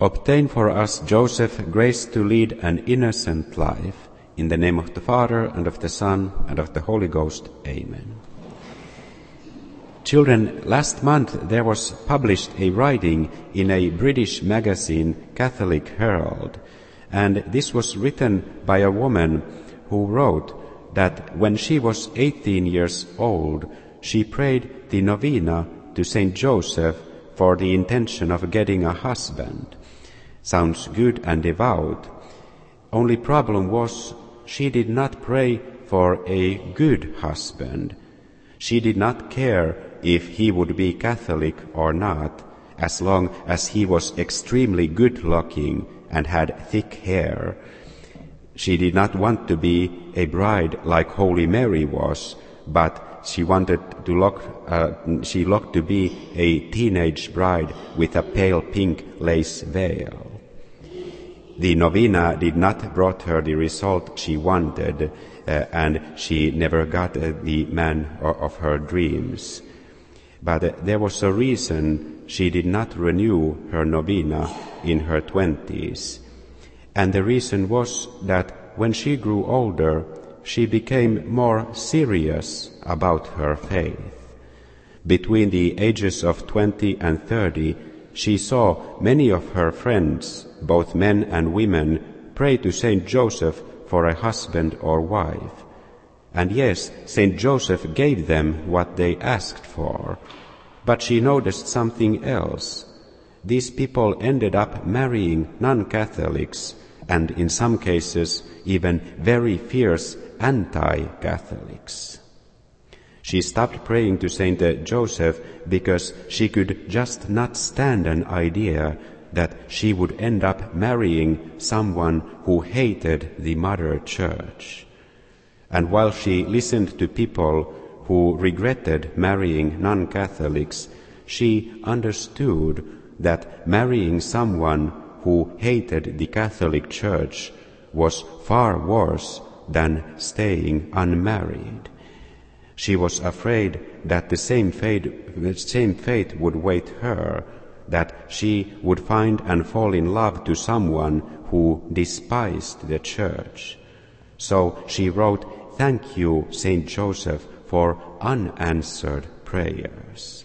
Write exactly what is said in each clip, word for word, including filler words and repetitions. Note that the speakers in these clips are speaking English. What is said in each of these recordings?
Obtain for us, Joseph, grace to lead an innocent life. In the name of the Father, and of the Son, and of the Holy Ghost. Amen. Children, last month there was published a writing in a British magazine, Catholic Herald, and this was written by a woman who wrote that when she was eighteen years old, she prayed the novena to Saint Joseph for the intention of getting a husband. Sounds good and devout. Only problem was she did not pray for a good husband. She did not care if he would be Catholic or not, as long as he was extremely good-looking and had thick hair. She did not want to be a bride like Holy Mary was, but she wanted to look, uh, she looked to be a teenage bride with a pale pink lace veil. The novena did not brought her the result she wanted, uh, and she never got uh, the man of her dreams. But uh, there was a reason she did not renew her novena in her twenties. And the reason was that when she grew older, she became more serious about her faith. Between the ages of twenty and thirty, she saw many of her friends, both men and women, pray to Saint Joseph for a husband or wife. And yes, Saint Joseph gave them what they asked for. But she noticed something else. These people ended up marrying non-Catholics, and in some cases even very fierce anti-Catholics. She stopped praying to Saint Joseph because she could just not stand an idea that she would end up marrying someone who hated the Mother Church. And while she listened to people who regretted marrying non-Catholics, she understood that marrying someone who hated the Catholic Church was far worse than staying unmarried. She was afraid that the same fate, the same fate would wait her, that she would find and fall in love to someone who despised the Church. So she wrote, "Thank you, Saint Joseph, for unanswered prayers."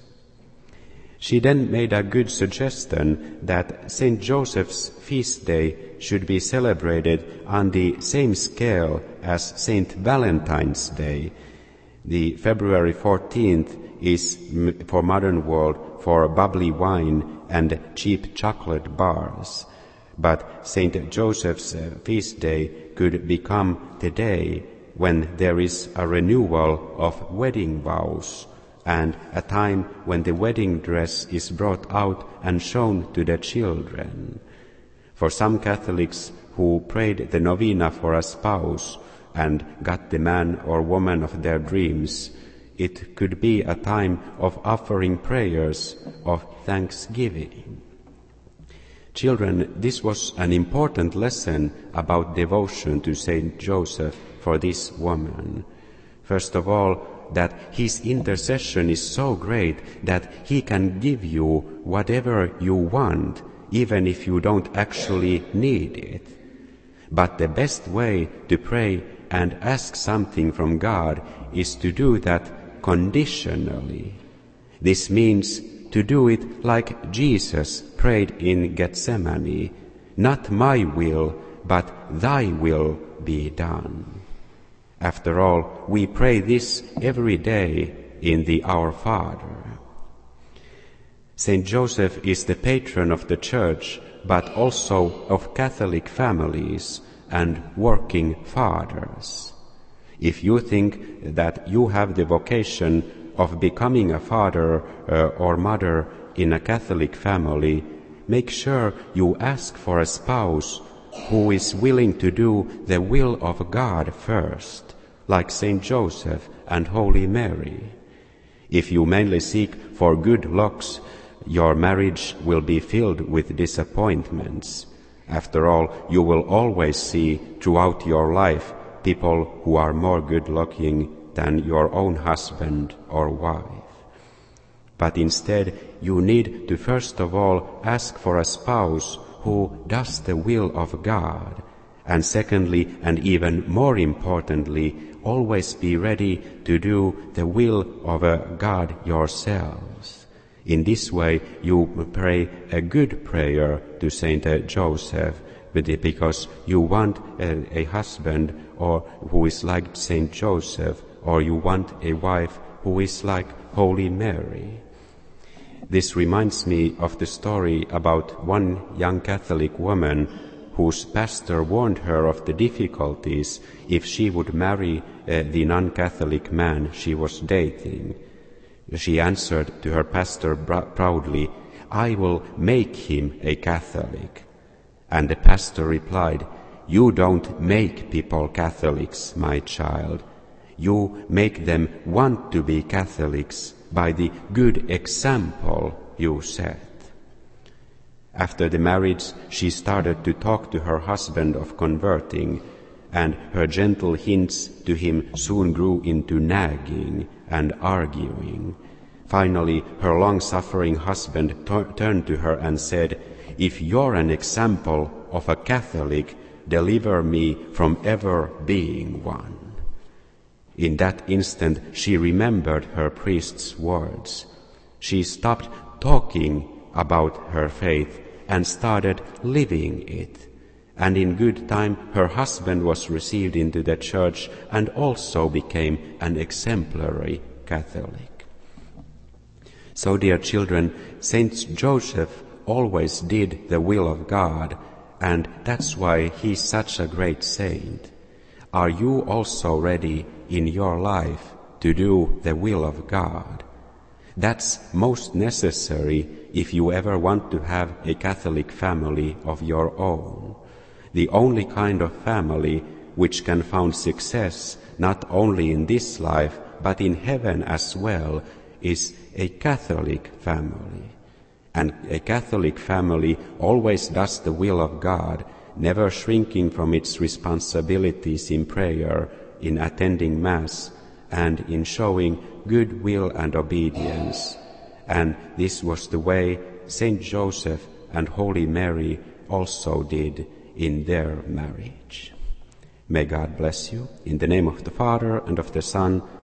She then made a good suggestion that Saint Joseph's feast day should be celebrated on the same scale as Saint Valentine's Day. The February fourteenth is, for modern world, for bubbly wine and cheap chocolate bars. But Saint Joseph's feast day could become the day when there is a renewal of wedding vows, and a time when the wedding dress is brought out and shown to the children. For some Catholics who prayed the novena for a spouse and got the man or woman of their dreams, it could be a time of offering prayers of thanksgiving. Children, this was an important lesson about devotion to Saint Joseph for this woman. First of all, that his intercession is so great that he can give you whatever you want, even if you don't actually need it. But the best way to pray and ask something from God is to do that conditionally. This means to do it like Jesus prayed in Gethsemane, "Not my will, but thy will be done." After all, we pray this every day in the Our Father. Saint Joseph is the patron of the Church, but also of Catholic families and working fathers. If you think that you have the vocation of becoming a father uh, or mother in a Catholic family, make sure you ask for a spouse who is willing to do the will of God first, like Saint Joseph and Holy Mary. If you mainly seek for good looks, your marriage will be filled with disappointments. After all, you will always see throughout your life people who are more good-looking than your own husband or wife. But instead, you need to first of all ask for a spouse who does the will of God. And secondly, and even more importantly, always be ready to do the will of uh, God yourselves. In this way, you pray a good prayer to Saint uh, Joseph, because you want a, a husband or who is like Saint Joseph, or you want a wife who is like Holy Mary. This reminds me of the story about one young Catholic woman whose pastor warned her of the difficulties if she would marry uh, the non-Catholic man she was dating. She answered to her pastor br- proudly, "I will make him a Catholic." And the pastor replied, "You don't make people Catholics, my child. You make them want to be Catholics by the good example you set." After the marriage, she started to talk to her husband of converting, and her gentle hints to him soon grew into nagging and arguing. Finally, her long-suffering husband t- turned to her and said, "If you're an example of a Catholic, deliver me from ever being one." In that instant, she remembered her priest's words. She stopped talking about her faith and started living it. And in good time, her husband was received into the church and also became an exemplary Catholic. So, dear children, Saint Joseph always did the will of God, and that's why he's such a great saint. Are you also ready in your life to do the will of God? That's most necessary if you ever want to have a Catholic family of your own. The only kind of family which can found success not only in this life but in heaven as well is a Catholic family. And a Catholic family always does the will of God, never shrinking from its responsibilities in prayer, in attending Mass, and in showing good will and obedience. And this was the way Saint Joseph and Holy Mary also did in their marriage. May God bless you. In the name of the Father, and of the Son,